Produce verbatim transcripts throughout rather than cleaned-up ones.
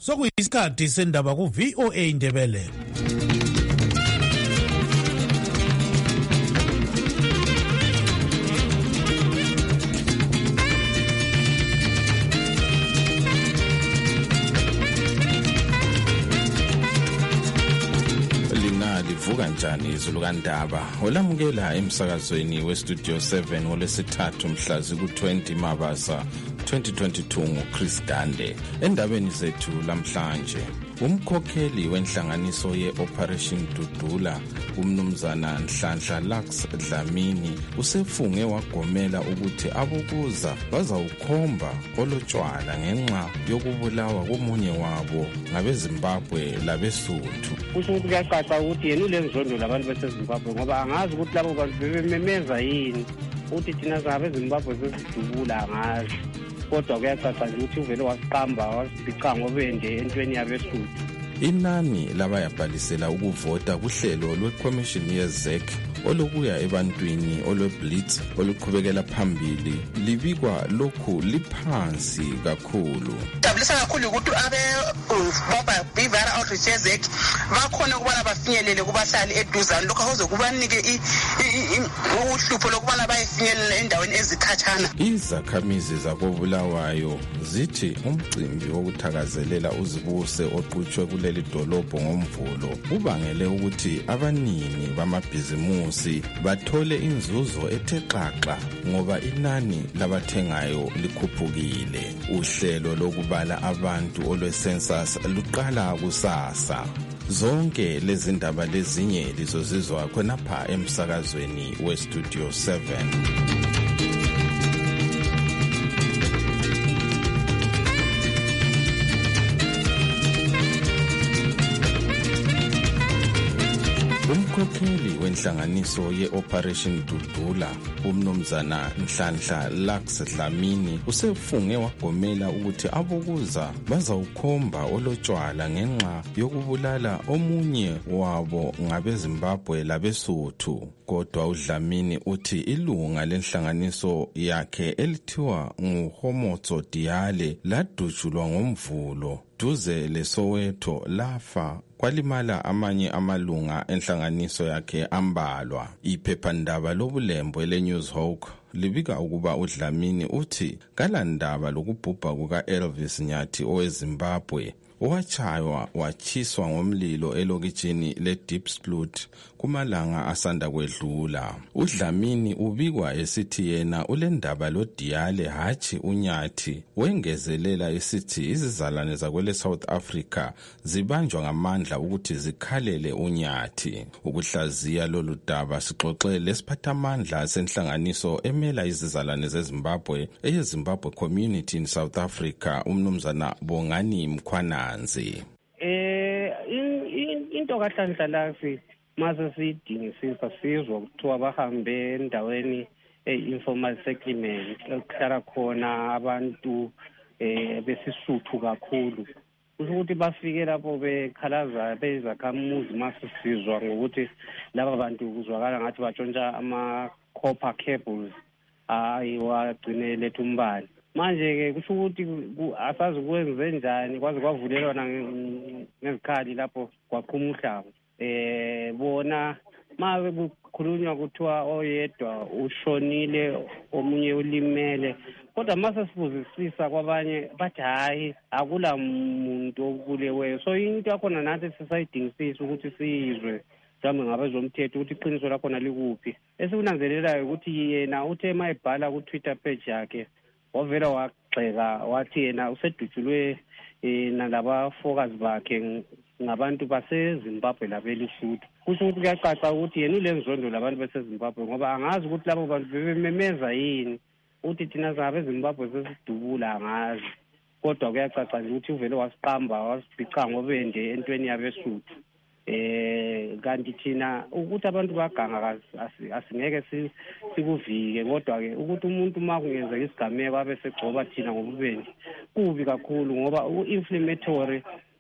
sokuyisikhathi sendaba ku V O A Ndebele. Livuka njani izulu kaNdaba olamukela emsakazweni westudio seven ngolesithathu mhla ziku twenty Mabasa twenty twenty-two nguChris Gande. Endabeni zethu lamhlanje, umkhokheli wenhlanganiso ye-Operation Dudula umnumzana Nhlanhla Lux Dlamini usefunge wagomela ukuthi abokuza bazawukhomba olotshwala ngenxa yokubulawa komunye wabo ngabeZimbabwe labesuthu. Kusho ukuthi kuyacaca ukuthi yena ulenzondo labantu baseZimbabwe ngoba angazi ukuthi labo bantu bebememeza yini ukuthi thina sabeZimbabwe sesidubula angazi. Kodwa kuyacaca ukuthi uvele wasiqamba wasibhica ngobende entweni yabesuthu. Inani labayabhalisela ukuvota kuhlelo lweCommission ye-Z E C olokuya ebantwini olweBlitz oluqhubekela phambili libikwa lokhu liphansi kakhulu. Dabulisa kakhulu ukuthi abe baba bivara outreach ye-Z E C bakhona ukubana bafinyelele kubahlali eduzane lokho kuzokubanike uhlupho lokubana bayefinyelela endaweni ezikhatshana. Izakhamizi zakobulawayo zithi umcimbi wokuthakazelela uzibuse oqhutshwe kuleli dolobho ngomvulo ubangele ukuthi abanini bamabhizimusi bathole inzuzo ethe xaxa ngoba inani labathengayo likhuphukile. Uhlelo lokubala abantu olwe-census luqala kusasa. Zonke lezi ndaba lezinye lizozizwa khonapha emsakazweni westudio seven. Umkhokheli wenhlanganiso ye-Operation Dudula umnumzana Nhlanhla Lux Dlamini usefunge wagomela ukuthi abokuza bazawukhomba olotshwala ngenxa yokubulala omunye wabo ngabeZimbabwe labesuthu. Kodwa uDlamini uthi ilunga lenhlanganiso yakhe elithiwa nguHomotso Diale ladutshulwa ngomvulo duze leSoweto lafa kwalimala amanye amalunga enhlanganiso yakhe ambalwa. Iphephandaba lobulembo leNewsHawk libika ukuba uDlamini uthi kalandaba lokubhubha kuka Elvis Nyathi oweZimbabwe owachaywa wachiswa ngomlilo elokitshini leDiepsloot kumalanga asanda kwedlula. uDlamini ubikwa esithi yena ulendaba loDiale hatshi uNyathi, wengezelela esithi izizalwane zakwele South Africa zibanjwa ngamandla ukuthi zikhalele uNyathi. Ukuhlaziya lolu daba sixoxe lesiphathamandla senhlanganiso emela izizalwane zeZimbabwe eyeZimbabwe Community in South Africa umnumzana Bongani Mkhwananzi. Eh into kaHlanhla lasi mase sidingisisa sizwa kuthiwa bahambe endaweni e-informal settlement ekuhlala khona abantu eh besisuthu kakhulu. Kusho ukuthi bafike lapho bekhalaza bezakhamuzi masisizwa ngokuthi laba bantu kuzwakala ngathi batshontsha ama-copper cables hayi wagcine letha umbane. Manje-ke kusho ukuthi asazi kwenze njani kwaze kwavulelwana ngezikhali lapho kwaqhuma umhlaba. Eh bona mabe kukhulunywa kuthiwa oyedwa ushonile omunye ulimele, kodwa mase sibuzisisa kwabanye bathi hayi akula muntu obuleweyo. So into yakhona nathi sisayidingisisa ukuthi sizwe mhlawumbe ngabezomthetho ukuthi iqiniso lakhona likuphi. Esikunanzelelayo ukuthi yena uthe mayibhala ku-Twitter page yakhe wavela wagxeka wathi yena usedutshulwe nalabafokazi bakhe ngabantu baseZimbabwe labelisuthu. Kusho ukuthi kuyacaca ukuthi yena ulenzondo labantu baseZimbabwe ngoba angazi ukuthi labo bantu bebememeza yini ukuthi thina sabeZimbabwe sesidubula angazi. Kodwa kuyacaca nje ukuthi uvele wasiqamba wasibhica ngobende entweni yabesuthu. Eh kanti thina ukuthi abantu baganga asingeke sikuvike, kodwa ke ukuthi umuntu makungenza isigameko abe segcoba thina ngobubende kubi kakhulu ngoba u-inflammatory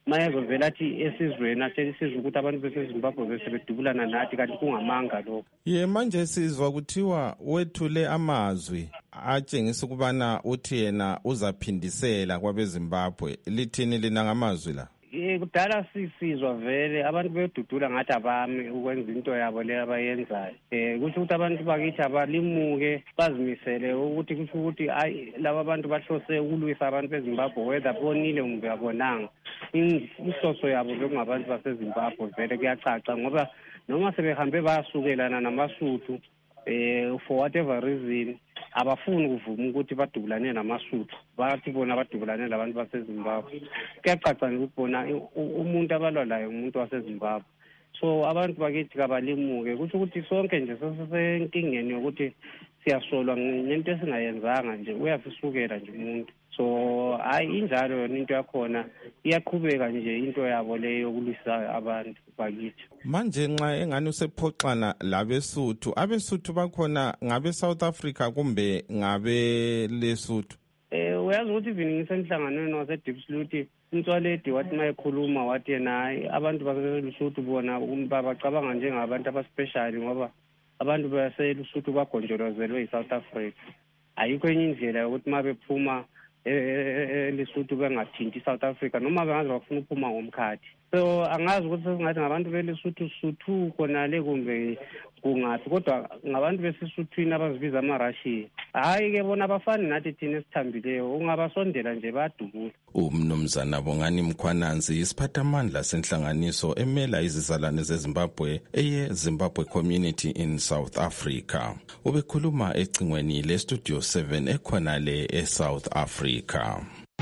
mayezovela athi esizweni atshela isizwe ukuthi abantu besezimbabwe besebedubulana nathi kanti kungamanga lokho. Ye manje sizwa kuthiwa wethule amazwi atshengisa ukubana uthi yena uzaphindisela kwabezimbabwe. Lithini lina ngamazwi la? Eh kudala sisizwa vele abantu bedudula ngathi abami ukwenza into yabo le abayenzayo. Eh kusho ukuthi abantu bakithi abalimuke bazimisele ukuthi kusho ukuthi ayi laba abantu bahlose ukulwisa abantu beZimbabwe whether bonile kumbe abonanga. Inhloso yabo bekungabantu baseZimbabwe vele kuyacaca ngoba noma sebehambe bayasukelana namasuthu eh for whatever reason abafuni ukuvuma ukuthi badubulane namasuthu bathi bona badubulane labantu baseZimbabwe. Kuyacaca ukuthi bona umuntu abalwa layo umuntu waseZimbabwe. So abantu bakithi kabalimuke kusho ukuthi sonke nje sesenkingeni yokuthi siyasolwa ngento esingayenzanga nje uyafisukela nje umuntu. So hayi injalo yona into yakhona iyaqhubeka nje into yabo leyo yokulwisa abantu bakithi. Manje nxa engani usephoxana labesuthu abesuthu bakhona ngabe South Africa kumbe ngabe Lesotho? Eh uyazi ukuthi even ngisemhlanganweni wase Diepsloot uNtswaledi wathi mayekhuluma wathi yena abantu baseLesotho bona bacabanga njengabantu abaspecial ngoba abantu baseLesotho bagonjolozelwe eSouth Africa. Ayikho enye indlela yokuthi mabephuma eLesotho bengathinti South Africa noma bengaze bafuna ukuphuma ngomkhathi. So angazi ukuthi sesingathi ngabantu beLesotho suthu khona le kumbe kungathi kodwa ngabantu besisuthwini abazibiza ama-Russia. Hayi ke bona abafani nathi thina esithambileyo ungabasondela nje badubula. Umnumzana Bongani Mkhwananzi isiphathamandla senhlanganiso emela izizalwane zeZimbabwe eye Zimbabwe Community in South Africa. Ubekhuluma ecingweni le Studio seven ekhona le eSouth Africa.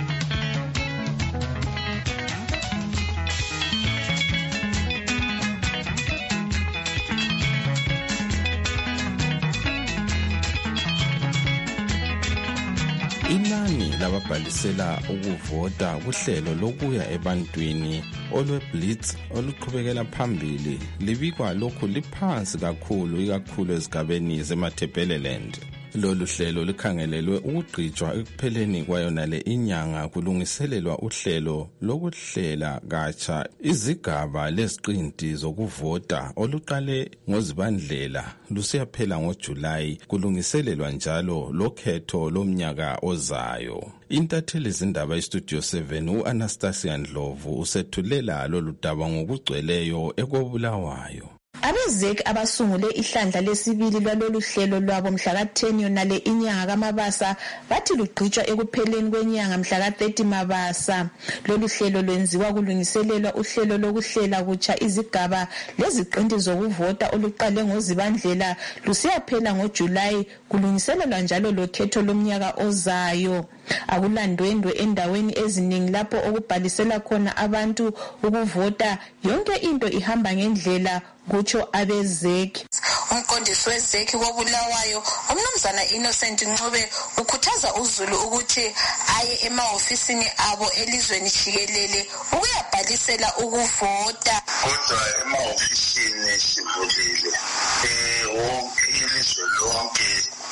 Inani lababhalisela ukuvota kuhlelo lokuya ebantwini olweBlitz oluqhubekela phambili libikwa lokhu liphansi kakhulu ikakhulu ezigabeni zeMatabeleland. Lolu hlelo likhangelelwe ukugqitshwa ekupheleni kwayona le inyanga kulungiselelwa uhlelo lokuhlela katsha izigaba leziqinti zokuvota oluqale ngoZibandlela lusiyaphela ngoJulayi kulungiselelwa njalo lokhetho lomnyaka ozayo. Intatheli zindaba iStudio seven uAnastasia Ndlovu usethulela lolu daba ngokugcweleyo ekobulawayo. Abezek abasungule ihlandla lesibili lwalolu hlelo lwabo mhla ka ten yona le inyanga kaMabasa bathi lugqitshwa ekupheleni kwenyanga mhla ka thirty Mabasa. Lolu hlelo lwenziwa kulungiselelwa uhlelo lokuhlela kutsha izigaba leziqinti zokuvota oluqale ngoZibandlela lusiyaphela ngoJulayi kulungiselelwa njalo lokhetho lomnyaka ozayo. Akulandwendwe endaweni eziningi lapho okubhalisela khona abantu ukuvota yonke into ihamba ngendlela kutsho abezeki. Umqondisi wezeki wobulawayo umnumzana Innocent Ncube ukhuthaza uZulu ukuthi aye emahofisini abo elizweni jikelele ukuyabhalisela ukuvota. Kodwa emahofisini sivulile wonke ilizwe lonke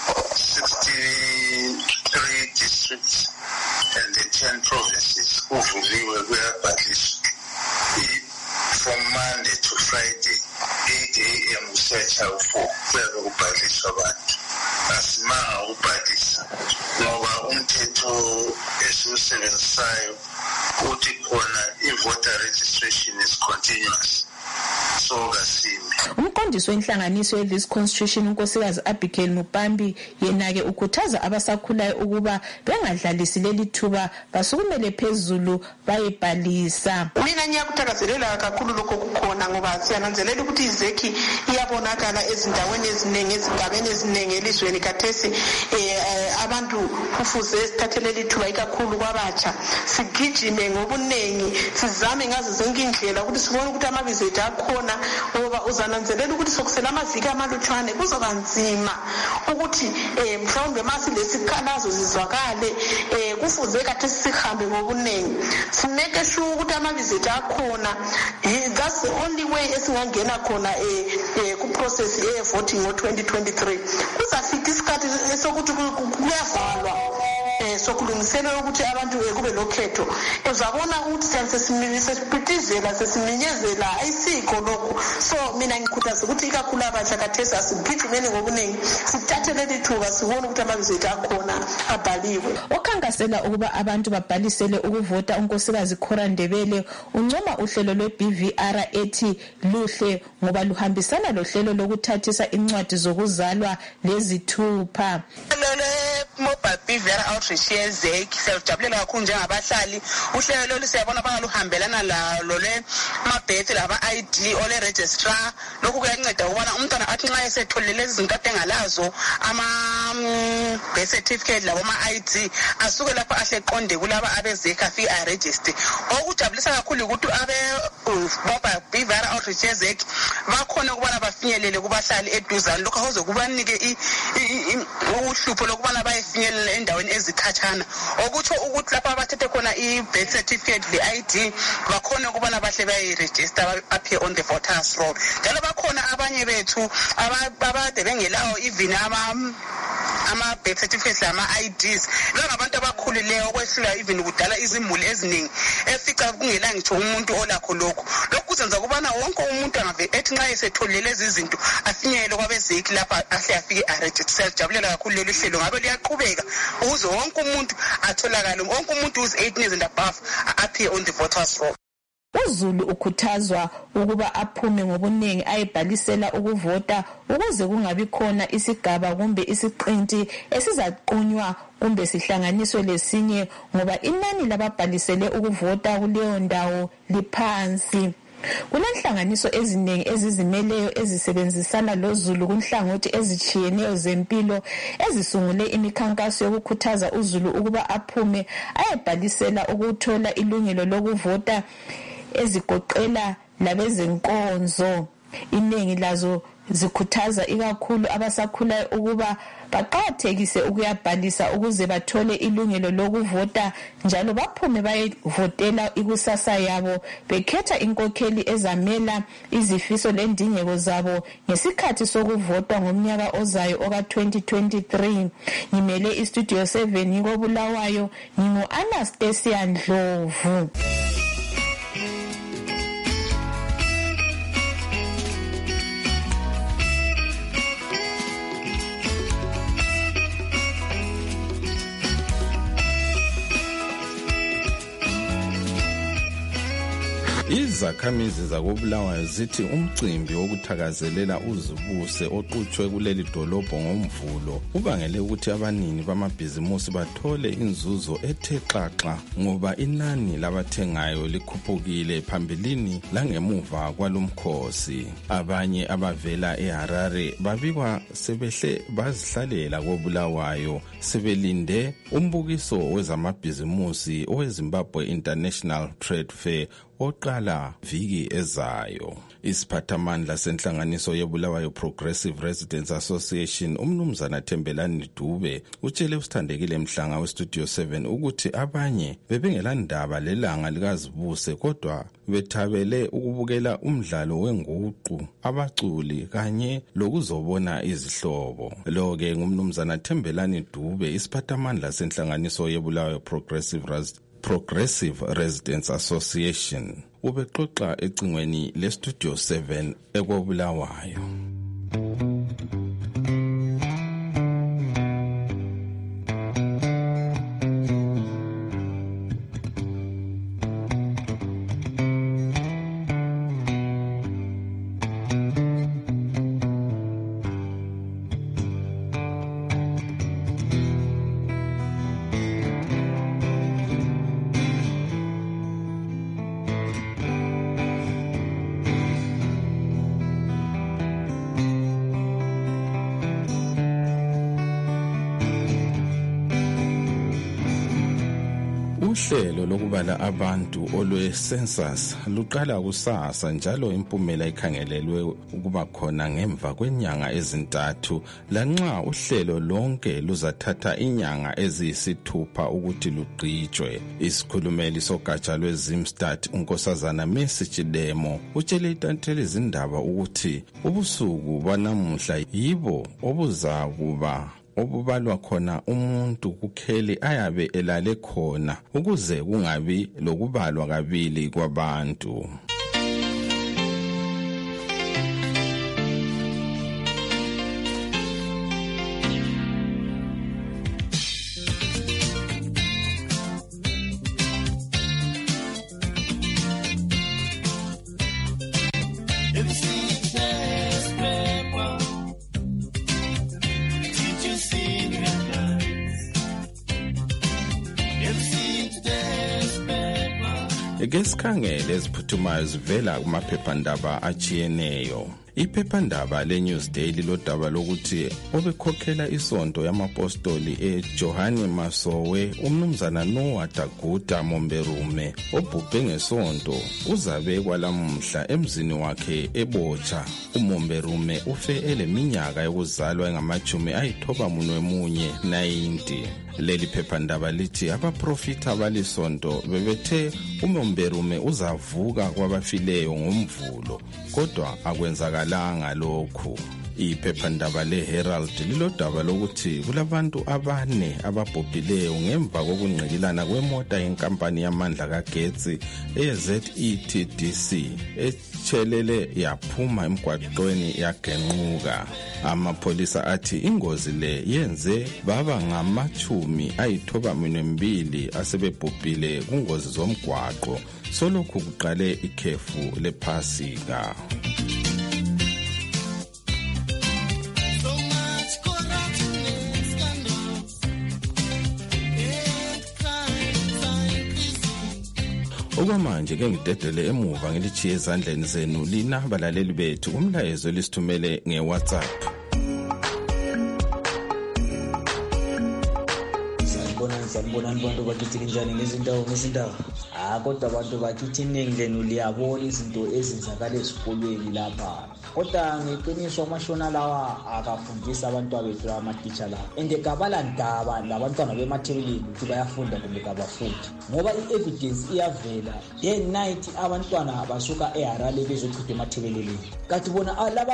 sixty-three districts and the ten provinces kuvuliwe kuyabhaliswa from Monday to Friday eight a m kusecha u-four kuyabe kubhaliswa abantu. Asimanga ukubhalisa ngoba umthetho esiwusebenzisayo uthi khona i-voter registration is continuous. Umqondisi wenhlanganiso ye-This Constitution unkosikazi Abigail Mupambi yena-ke ukhuthaza abasakhulayo ukuba bengadlalisi leli thuba basukumele phezulu bayebhalisa. Mina ngiyakuthakazelela kakhulu lokho kukhona ngoba siyananzelela ukuthi izeki iyabonakala ezindaweni eziningi ezigabeni eziningi elizweni kathesi abantu kufuze sithathelele ithuba ikakhulu kwabatsha sigijime ngobuningi sizame ngazo zonke indlela ukuthi sibone ukuthi amabizo ethu akhona ngoba uzananzelela ukuthi sokusela amaviki amalutshwane kuzoba nzima ukuthi eh mhlawumbe masi lesikhalazo zizwakale eh kufuze kathi sihambe ngobuningi sineke sure ukuthi amabizo ethu akhona. That's the only way esingangena khona eh ku process ye voting ngo twenty twenty-three. Kuzafika isikhathi esokuthi kuyavalwa eh sokulungiselela ukuthi abantu kube lokhetho uzabona ukuthi sesipitizela sesiminyezela ayisiko lokho. So mina ngikhuthaza ukuthi ikakhulu abatsha kathesi asigijimeni ngobuningi sithathele lithuba sibone ukuthi amabizo ethu akhona abhaliwe. Okhankasela ukuba abantu babhalisele ukuvota unkosikazi Khora Ndebele uncoma uhlelo lwe-B V R ethi luhle ngoba luhambisana lohlelo lokuthathisa incwadi zokuzalwa lezithupha. Mobile B V R outreach yezeki siyajabulela kakhulu njengabahlali. Uhlelo lolu siyabona bangaluhambelana lalo le mabhethi laba I D ole registrar. Lokhu kuyanceda ukubona umntwana athi nxa esetholile izinto adengalazo ama birth certificate labo ama I D asuke lapho ahle qonde kulaba abezeki afike a register. Okujabulisa kakhulu ukuthi abe mobile B V R outreach yezeki bakhona ukubana bafinyelele kubahlali eduzane. Lokho kuzokubanike uhlupho lokubana bayefinyelela endaweni ezikhatshana. Okutsho ukuthi lapha abathethe khona i-birth certificate le-I D bakhona ukubana bahle bayi-register appear on the voters roll. Njalo bakhona abanye bethu abade bengelawo even ama ama birth certificates lama I Ds. Lo ngabantu abakhulileyo okwehlula even kudala izimuli eziningi efica kungela ngitsho umuntu olakho lokho. Lokhu kuzenza kubana wonke umuntu angave ethi nxa esetholile lezi zinto afinyelele kwabezeki lapha ahle afike a-register. Sijabulela kakhulu lolu hlelo ngabe liyaqhubeka ukuze wonke umuntu atholakale, wonke umuntu who's eighteen years and above appear on the voters roll. UZulu ukhuthazwa ukuba aphume ngobuningi ayebhalisela ukuvota ukuze kungabi khona isigaba kumbe isiqinti esizaqunywa kumbe sihlanganiswe lesinye ngoba inani lababhalisele ukuvota kuleyo ndawo liphansi. Kunenhlanganiso eziningi ezizimeleyo ezisebenzisana loZulu kunhlangothi ezitshiyeneyo zempilo ezisungule imikhankaso yokukhuthaza uZulu ukuba aphume ayebhalisela ukuthola ilungelo lokuvota ezigoqela labezenkonzo. Iningi lazo zikhuthaza ikakhulu abasakhulayo ukuba baqathekise ukuyabhalisa ukuze bathole ilungelo lokuvota njalo baphume bayevotela ikusasa yabo bekhetha inkokheli ezamela izifiso lendingeko zabo ngesikhathi sokuvotwa ngomnyaka ozayo oka twenty twenty-three. Ngimele istudio seven ngiko Bulawayo, ngingu Anastasia Ndlovu. Izakhamizi zakobulawayo zithi umcimbi wokuthakazelela uzibuse oqhutshwe kuleli dolobho ngomvulo ubangele ukuthi abanini bamabhizimusi bathole inzuzo ethe xaxa ngoba inani labathengayo likhuphukile phambilini langemuva kwalomkhosi. Abanye abavela eHarare babikwa sebehle bazihlalela kobulawayo sebelinde umbukiso wezamabhizimusi oweZimbabwe International Trade Fair oqala viki ezayo. Isiphathamandla senhlanganiso yeBulawayo Progressive Residents Association umnumzana Thembelani Dube utshele usithandekile Mhlanga weStudio seven ukuthi abanye bebengelandaba lelanga likazibuse kodwa bethabele ukubukela umdlalo wenguqu, abaculi kanye lokuzobona izihlobo. Lo-ke ngumnumzana Thembelani Dube isiphathamandla senhlanganiso yeBulawayo Progressive Residents Progressive Residents Association ubexoxa ecingweni leStudio seven ekobulawayo. Uhlelo lokubala abantu olwe census luqala kusasa njalo impumela ikhangelelwe ukuba khona ngemva kwenyanga ezintathu lanxa uhlelo lonke luzathatha inyanga eziyisithupha ukuthi lugqitshwe. Isikhulumeli sogatsha lweZimstat unkosazana Mercy Chidemo utshele itanthele izindaba ukuthi ubusuku banamuhla yibo obuzakuba obubalwa khona umuntu kukheli ayabe elale khona ukuze kungabi lokubalwa kabili kwabantu. Eke sikhangele eziphuthumayo zivela kumaphephandaba achiyeneyo. Iphephandaba le-News Daily lodaba lokuthi obekhokhela isonto yamapostoli eJohane Masowe umnumzana Noah Daguda Momberume obhubhe ngesonto uzabe kwalamuhla emzini wakhe eBotsha. uMomberume ufe eleminyaka yokuzalwa engamajumi ayithoba munwe munye ninety. Leli phephandaba lithi abaprofita balisonto bebethe uMomberume uzavuka kwabafileyo ngomvulo kodwa akwenzakalanga lokhu. Iphephandaba leHerald lilodaba lokuthi kulabantu abane ababhubhileyo ngemva kokungqikilana kwemota yenkampani yamandla kagetsi e-Z E T D C etshelele yaphuma emgwaqweni yagenquka. Amapholisa athi ingozi le yenze baba ngamachumi ayithoba mbili asebebhubhile kungozi zomgwaqo solokhu kuqale ikhefu lePhasika. Okwamanje ke ngidedele emuva ngilichiye ezandleni zenu lina balaleli bethu umlayezo lisithumele ngeWhatsApp. Sanibonani bantu bakithi kanjani ngezindawo ngezindawo. Ah kodwa abantu bakithi nengilenu liyabona izinto ezenzakala esikolweni lapha. Kodwa ngeqiniso amashona lawa akafundisa abantu abethu ama-teacher la. Ende kabala ndaba labantwana bemathebeleni ukuthi bayafunda kumbe kabafundi. Ngoba i-evidence iyavela day night abantwana basuka eHarare bezochitha emathebeleni. Kathi bona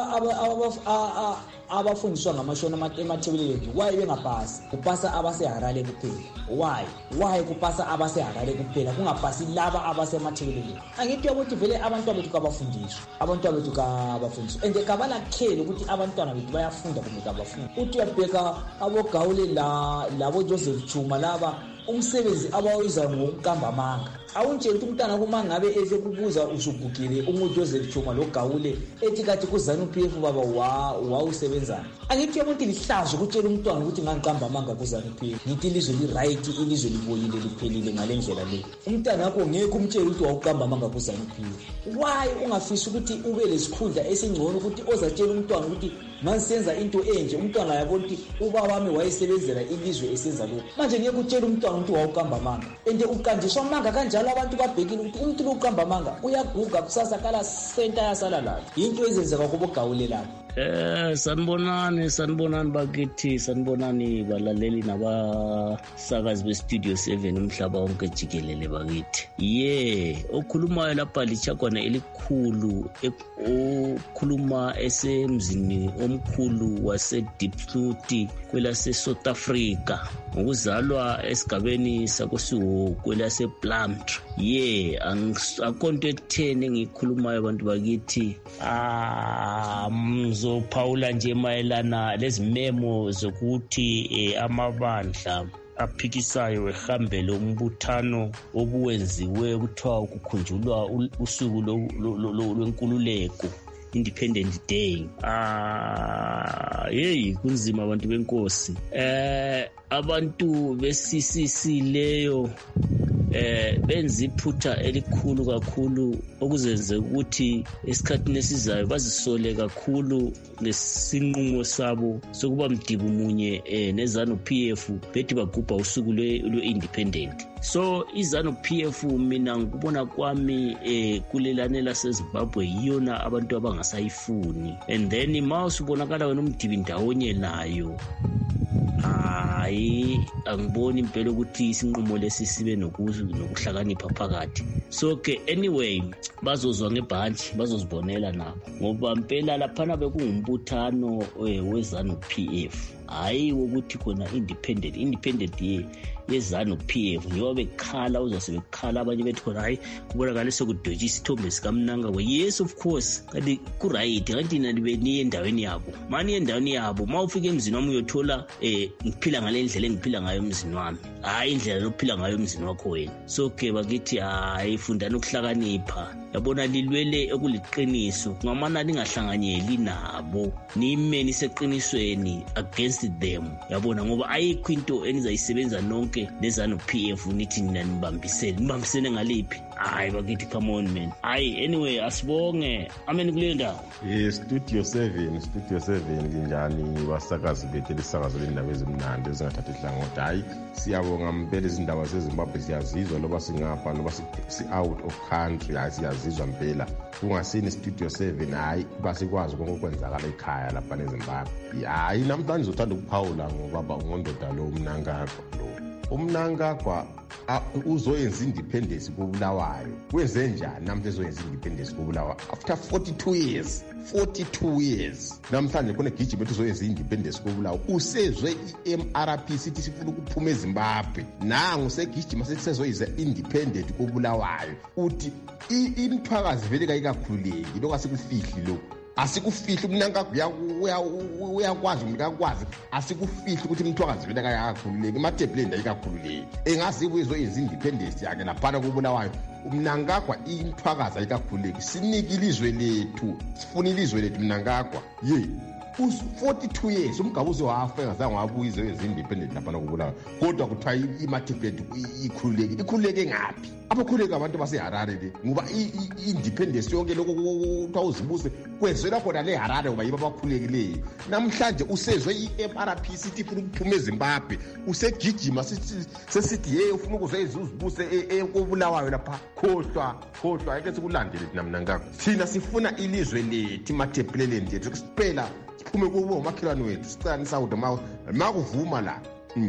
laba abafundiswa ngamashona emathebeleni why bengapasi? Kupasa abaseHarare kuphela. Why? Why kupasa abaseHarare kuphela kungapasi laba abasemathebeleni? Angithi ukuthi vele abantwana bethu kabafundiswa. Abantwana bethu kabafundiswa. Ende kabala khele ukuthi abantwana bethu bayafunda kumbe kabafundi. Uthi uyabheka abogawule la labo Joseph Chuma laba umsebenzi abawiza ngokuqamba amanga. Awuntshela ukuthi umntana kumanga ngabe eze kubuza usugugile umuntu Joseph Chuma lo Gawule ethi kathi kuZanu P F baba wa wawusebenzana. Angithi umuntu lihlazo ukutshela umntwana ukuthi ngangiqamba amanga kuZanu P F. Ngithi ilizwe li right ilizwe libolile liphelile ngalendlela le. Umntana wakho ngeke umtshele ukuthi wawuqamba amanga kuZanu P F. Why ungafisi ukuthi ube lesikhundla esingcono ukuthi ozatshela umntwana ukuthi mangisenza into enje umntwana yabona ukuthi ubaba wami wayesebenzela ilizwe esenza lokho. Manje ngeke utshele umntwana ukuthi wawuqamba amanga. Ende uqanjiswa amanga kanjalo abantu babhekile ukuthi umuntu loqamba amanga uyaguga kusasa kala center yasala la. Into ezenzeka kubogawule lapho. Eh sanibonani sanibonani bakithi sanibonani balaleli nabasakazi bestudio seven umhlaba wonke jikelele bakithi. Ye okhulumayo lapha lichakwana elikhulu okhuluma esemzini omkhulu wase Diepsloot kwelase South Africa ngokuzalwa esigabeni sakosiwo kwelase Plumtree. Ye akonto ekutheni ngikhulumayo abantu bakithi ah Paula nje mayelana lezimemo zokuthi eh, amabandla aphikisayo ehambele umbuthano obuwenziwe kuthiwa ukukhunjulwa usuku lwenkululeko Independent Day. Ah hey kunzima abantu benkosi. Eh abantu be-C C C leyo eh benza iphutha elikhulu kakhulu okuzenze ukuthi esikhathini esizayo bazisole kakhulu lesinqumo sabo sokuba mdibu munye eh neZanu P F bethi bagubha usuku lwe-independent. So iZanu P F mina ngikubona kwami eh kulelane laseZimbabwe yiyona abantu abangasayifuni, and then mawusubonakala wena umdibi ndawonye nayo hayi angiboni impela ukuthi isinqumo lesi sibe nokuhlakanipha phakathi. So ke anyway bazozwa ngebhanji bazozibonela nabo ngoba impela laphana bekungumbuthano weZanu P F. hayi ukuthi khona independent independent ye yezanu P F njengoba bekhala uzase bekhala abanye bethi khona hayi kubonakala sekudwetshwa isithombe sikaMnangagwa. Yes of course, kanti ku right kanti nina nibe endaweni yabo mani endaweni yabo mawufika emzini wami uyothola eh ngiphila ngale ndlela engiphila ngayo emzini wami, hayi indlela lokuphila ngayo emzini wakho wena. So ke bakithi hayi fundani ukuhlakanipha, yabona lilwele ekuliqiniso ngamana lingahlanganyeli nabo nimeni seqinisweni against them, yabona ngoba ayikho into enizayisebenza nonke lezanu P F nithi nina nibambisene nibambisene ngaliphi. Hayi bakithi come on man. Hayi anyway asibonge amen kule ndawo. Eh studio seven studio seven kinjani wasakazi bethu lisakazo lendaba ezimnandi ezingathathi ihlangothi. Hayi siyabonga mpela izindaba zeZimbabwe siyazizwa loba singapha loba si out of country, hayi siyazizwa mpela kungasini studio seven. Hayi basikwazi konke okwenzakala ekhaya lapha eZimbabwe. Hayi namhlanje uzothanda ukuphawula ngoba ngondoda lo Mnangagwa lo uMnangagwa uzoyenza independence koBulawayo. Wenze njani namhlanje uzoyenza independence koBulawayo after forty-two years forty-two years? Namhlanje khona gijima ethi uzoyenza independence koBulawayo, usezwe i-M R P sithi sifuna ukuphuma eZimbabwe, nangu segijima sethi sezoyiza independent koBulawayo. Uthi imthwakazi vele kayikakhululeki lokho asikufihli lokho asikufihli. Umnangagwa uyakwazi umnikakwazi asikufihli ukuthi umthwakazi vele kayakakhululeki ematebuleni ayikakhululeki engazibuye izoyenza independence yakhe laphana koBulawayo. Umnangagwa imthwakazi ayikakhululeki, sinike ilizwe lethu, sifuna ilizwe lethu Mnangagwa ye forty-two years umgabuzi wafa engazange wabuye izoyenza independent laphana koBulawayo, kodwa kuthiwa imatebuleni ikhululeki. Ikhululeke ngaphi? Abakhululeka abantu baseHarare le ngoba i-independence yonke lokho kuthiwa uzibuse kwenzelwa khona le Harare ngoba yibo abakhululekileyo. Namhlanje usezwe i-M R P sithi ifuna ukuphuma eZimbabwe, usegijima sesithi hey ufuna ukuzoyenza uzibuse koBulawayo lapha. Khohlwa khohlwa ayike sikulandele thina Mnangagwa, thina sifuna ilizwe lethu imatebuleni lethu kusipela siphume kubo makhelwane wethu sicane sawude makuvuma la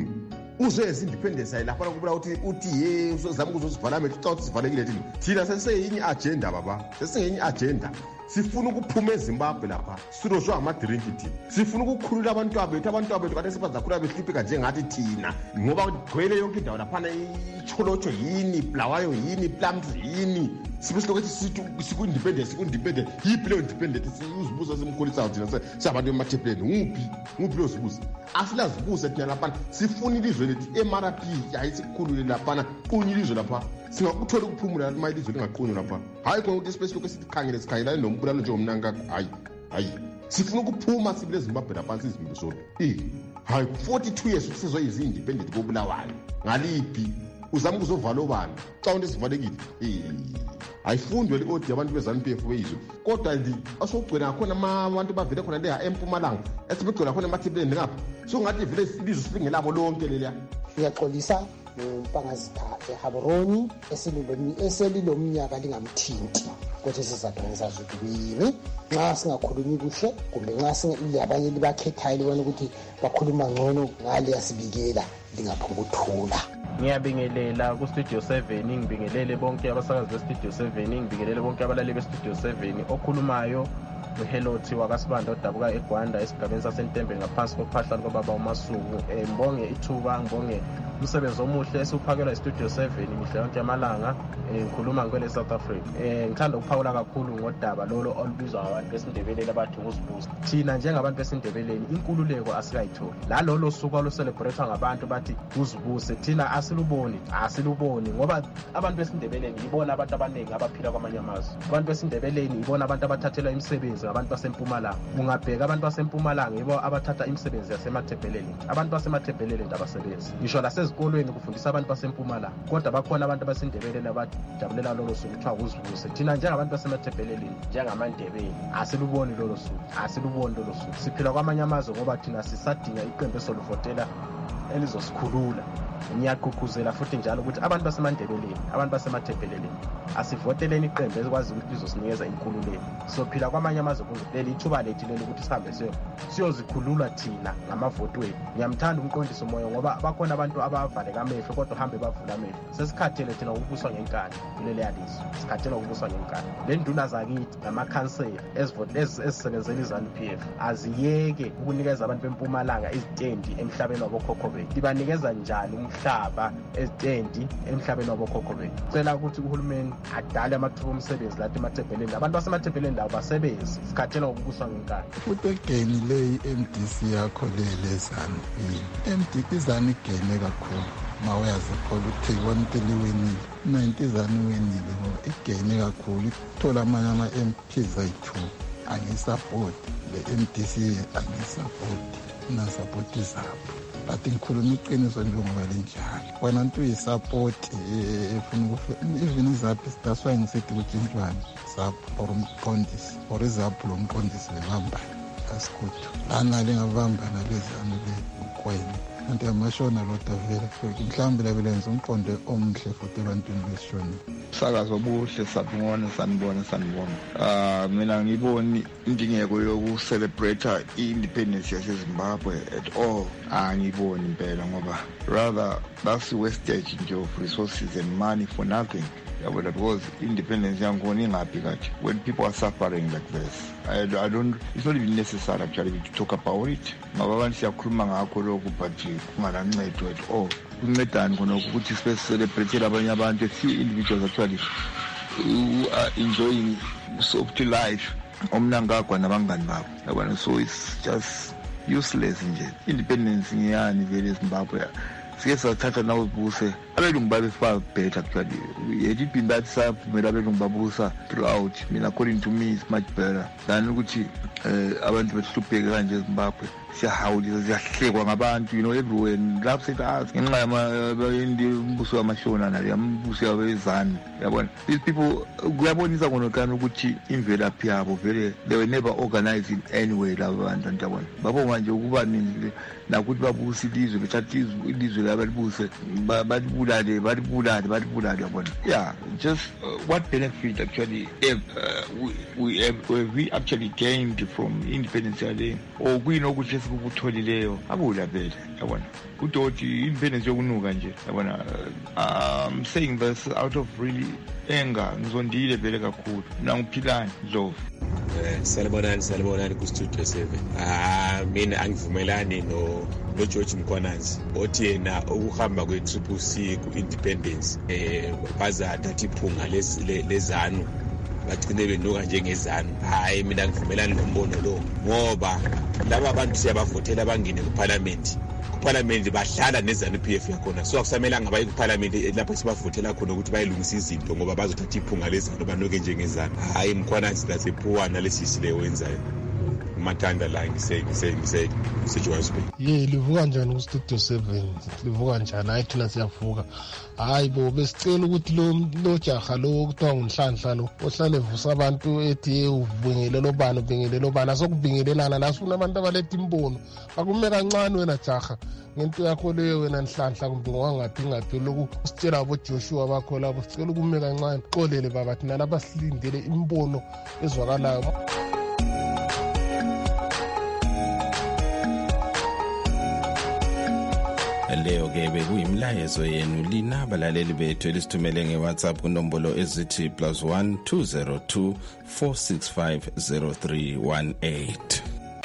uzoyenza independence ayi lapha koBulawayo uthi uthi hey uzozama ukuzosivala methu uthi sivalekile thina thina seseyinye agenda baba, sesingenye agenda. Sifuna ukuphuma eZimbabwe lapha sirojwa amadrink team, sifuna ukukhulula abantu abethu abantu abethu kade sibazakhula behlipheka njengathi thina ngoba gcwele yonke indawo lapha iCholocho yini Bulawayo yini Plums yini sibisilokuthi sithi siku-independence siku-independent yiphi leyo independent uzibuza simkhulisa thina sabantu emathebuleni nguphi nguphi leyo zibuza asilazibuse thina laphana. Sifuna ilizwe lethu M R P hayi sikukhulule laphana qunye ilizwe lapha singakuthola ukuphumula uma ilizwe lingaqunye lapha. Hayi konke specific esithi khangele sikhangelane nombulalo nje uMnangagwa. Hayi hayi sifuna ukuphuma sibile eZimbabwe lapha sizimile sodwa. Eh hayi forty-two years usezoyiza independent koBulawayo ngaliphi uzama ukuzovala obani xa unto sivalekile. Eh ayifundwe le-odi abantu bezanu P F beyizwe kodwa ndi asogcina khona abantu bavele khona le eMpumalanga esibegcina khona emathebuleni ngapha so ngathi vele ilizwe silingelabo lonke leliya. Ngiyaxolisa uMpangazitha eHaboroni eselilomnyaka lingamthinti kodwa sizathu ngizazi ukuthi yini nxa singakhulumi kuhle kumbe nxa labanye libakhethayo libona ukuthi bakhuluma ngcono ngale yasibikela lingaphukuthula. Ngiyabingelela ku Studio seven, ngibingelele bonke abasakazi be Studio seven, ngibingelele bonke abalali be Studio seven. Okhulumayo uHelothi wakasibanda odabuka eGwanda esigabeni saseNtembe ngaphansi kophahla lobaba uMasuku. Ngibonge ithuba, ngibonge umsebenzi omuhle esuphakelwa iStudio seven mihla yonke amalanga. Ngikhuluma ngwele South Africa. Ngithanda ukuphawula kakhulu ngodaba lolo olubizwa abantu besindebelele abathi ukuzibusa. Thina njengabantu besindebeleni inkululeko asikayitholi. La lolo suku aluselebrate ngabantu bathi uzibuse thina asiluboni asiluboni ngoba abantu besindebeleni yibona abantu abaningi abaphila kwamanye amazwe. Abantu besindebeleni yibona abantu abathathelwa imisebenzi ngabantu baseMpumalanga. Ungabheka abantu baseMpumalanga yibo abathatha imisebenzi yasemathebeleni. Abantu basemathebeleni abasebenzi. Ngisho la ezikolweni kufundisa abantu baseMpumalanga kodwa bakhona abantu basindebeleni abajabulela lolo suku kuthiwa uzibuse. Thina njengabantu basemathebeleni njengamandebeni asiluboni lolo suku asiluboni lolo suku. Siphila kwamanye amazwe ngoba thina sisadinga iqembu esoluvotela elizosikhulula ngiyaqhuqhuzela futhi njalo ukuthi abantu basemandebeleni abantu basemathebheleleni asivoteleni iqembu ezikwazi ukuthi lizosinikeza inkululeko sophila kwamanye amazwe leli ithuba lethu leli ukuthi sihambe siyozikhulula thina ngamavoti wethu. Ngiyamthanda umqondisi umoya ngoba bakhona abantu abavaleka amehlo kodwa hambe bavula amehlo. Sesikhathele thina ukubuswa ngenkani kuleli yalizwe, sikhathele ukubuswa ngenkani. Le nduna zakithi namakhansela ezisebenzela iZANU-P F aziyeke ukunikeza abantu bempumalanga izitendi emhlabeni wabokhokho bethu. Libanikeza njani umhlaba ezitendi emhlabeni wabokhokho bethu? Cela ukuthi uhulumeni adale amathuba omsebenzi lathi emathebheleni, abantu basemathebheleni labo basebenze, sikhathela ukubuswa ngenkani. Futhi egeni le i-M D C yakho lele ZANU-P M D C izanu igene kakhulu mawuyazikhola ukuthi ibona ukuthi liwinile ninety ZANU winile ngoba igene kakhulu ithola amanye ama-M Ps ayi-two angisapoti le M D C angisapoti nasapoti zabo but ngikhuluma iqiniso njengoba linjalo wena nto uyisapoti efuna even izaphi sitaswa ngisithi ukuthi njwani zapho or umqondisi or izapho lo mqondisi lebambana kasikuthu lana lingabambana lezanu lekwena kanti amashona lodwa vele mhlawumbe labelenza umqondo omhle futhi ebantwini besishona. Sakazo obuhle sabona sanibona sanibona ah mina ngiboni indingeko yokucelebrate i-independence yaseZimbabwe at all angiboni impela ngoba rather that's wastage nje of resources and money for nothing. Yeah, but because independence yangona ingaphi kathi when people are suffering like this. I, I don't, it's not even necessary actually to talk about it. Ngoba abantu siyakhuluma ngakho lokhu but kungalancedo at all. Kuncedani khona ukuthi sibe celebrate abanye abantu, a few individuals actually who are enjoying soft life. Omna ngakwa nabangani babo. Yabona, so it's just useless nje. Independence ngiyani vele eZimbabwe. Sike sathatha nawo buse abelungu babe far better actually. It had been that sabumela abelungu babusa throughout. Mina according to me it's much better than ukuthi abantu behlupheke kanje eZimbabwe. Siyahawulisa siyahlekwa ngabantu, you know, everywhere. Lapho sithi ask ngenxa yama umbuso wamashona nale umbuso yabeZANU. Yabona, these people kuyabonisa ngonokana ukuthi imvelaphi yabo vele they were never organized in any way labo bantu yabona. Babo manje ukuba nini nakuthi babusa ilizwe bethatha ilizwe labalibuse balibulale balibulale balibulale yabona. Yeah, just uh, what benefit actually if uh, we we have we actually gained from independence yale or kuyinokuthi ukutholeleyo abula vele yabona udoti independence yokunuka nje yabona. I'm saying this out of really anger, ngizondile vele kakhulu nangiphilani Dlovu. Eh salibonani salibonani ku Studio seven. Ah mina angivumelani no no George Mkhwananzi othi yena ukuhamba kwe Triple C ku independence eh baza thatha iphunga lezanu bathi kunebenuka njengezanu. Hayi mina ngivumelani nombono lo ngoba laba abantu siyabavotela bangene ku parliament. Ku parliament bahlala neZANU-P F yakhona, so akusamelanga baye ku parliament lapho sibavotela khona ukuthi bayilungisa izinto ngoba bazothatha iphunga lezanu banuke njengezanu. Hayi Mkhwananzi lasephuwana lesisi le wenzayo umathanda la ngise ngise ngise Johannesburg. Ye livuka njani ku Studio seven? Livuka njani? Hayi thina siyavuka. Hayi bo besicela ukuthi lo lo jaha lo kuthiwa nguNhlanhla lo ohlale vusa abantu ethi ubingelelo bani ubingelelo bani asokubingelelana nasifuna abantu abaletha imbono akume kancane wena jaha ngento yakho leyo wena Nhlanhla kumbe ngwangathi ngathi lokhu usitshela abo Joshua bakho labo sicela ukume kancane xolele baba thina labasilindele imbono ezwakalayo. Leyo ke bekuyimlayezo yenu lina abalaleli bethu elisithumele ngeWhatsApp kunombolo ezithi plus one two zero two four six five zero three one eight.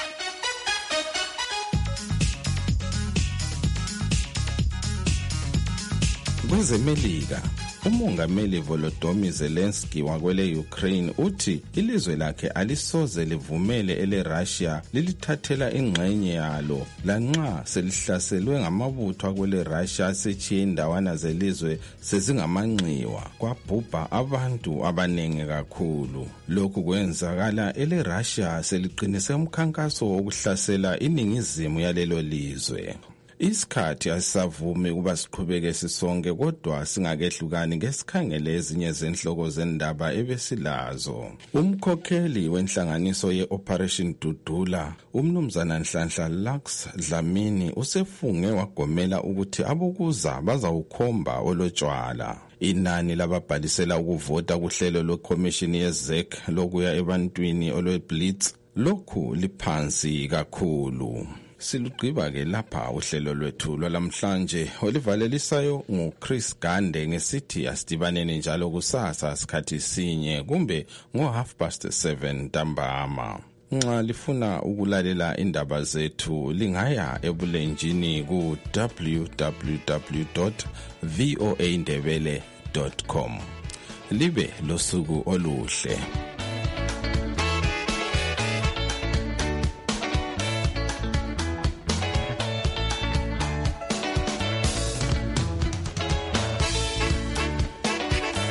Kwezemelika umongameli Volodymyr Zelensky wakwele Ukraine uthi ilizwe lakhe alisoze livumele ele Russia lilithathela ingxenye yalo lanxa selihlaselwe ngamabutho akwele Russia asechiye indawana zelizwe sezingamanxiwa kwabhubha abantu abanenge kakhulu. Lokhu kwenzakala ele Russia seliqinise umkhankaso wokuhlasela iningizimu yalelo lizwe. Isikhathi asisavumi ukuba siqhubeke sisonke kodwa singakehlukani ngesikhangele ezinye zenhloko zendaba ebesilazo. Umkhokheli wenhlanganiso ye-Operation Dudula, umnumzana Nhlanhla Lux Dlamini usefunge wagomela ukuthi abokuza bazawukhomba olotshwala. Inani lababhalisela ukuvota kuhlelo lwekhomishini ye-Z E C lokuya ebantwini olwe-Blitz lokhu liphansi kakhulu. Silugqiba ke lapha uhlelo lwethu lwalamhlanje olivalelisayo nguChris Gande ngesithi asidibaneni njalo kusasa sikhathi sinye kumbe ngo half past seven ntambama. Nxa lifuna ukulalela indaba zethu lingaya ebulenjini ku w w w dot voa ndebele dot com. Libe losuku oluhle.